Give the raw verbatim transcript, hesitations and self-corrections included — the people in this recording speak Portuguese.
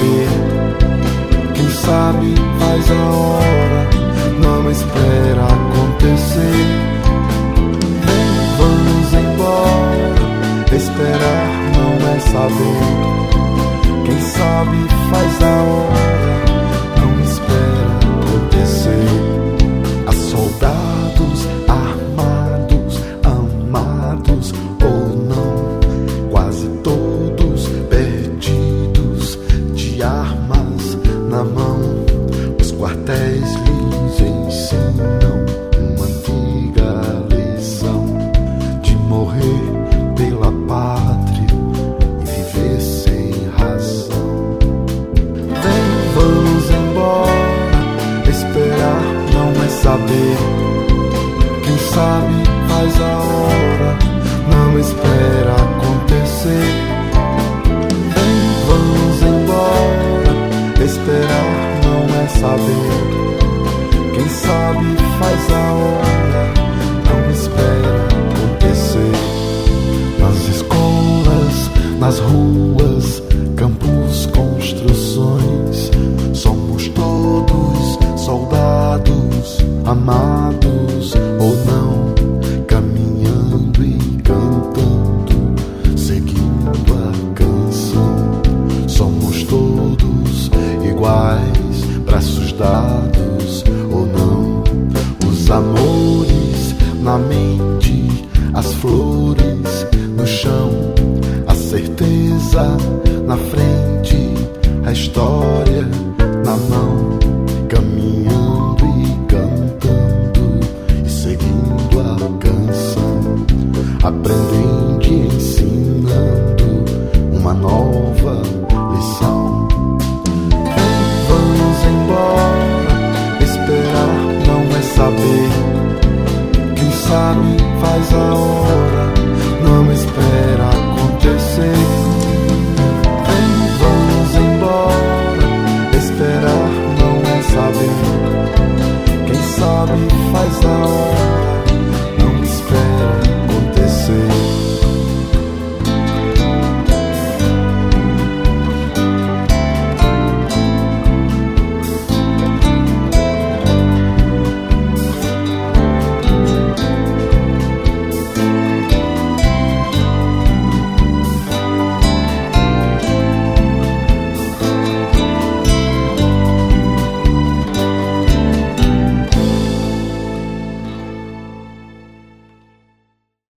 saber. Quem sabe faz a hora, não espera acontecer. Vem, vamos embora, esperar não é saber. Quem sabe faz a hora, não espera acontecer. Há soldados armados, amados ou não, quase todos perdidos, de armas na mão. Os quartéis lhes ensinam uma antiga lição de morrer pela pátria e viver sem razão. Vem, vamos embora, esperar não é saber. Quem sabe faz a hora, não espera acontecer. Vem, vamos embora, esperar não é saber. Quem sabe faz a hora, não espera acontecer. Nas escolas, nas ruas, campos, construções, somos todos soldados, amados ou não, caminhando e cantando, seguindo a canção. Somos todos iguais, braços dados ou não, os amores na mente, as flores no chão, a certeza na frente, a história na mão, caminhando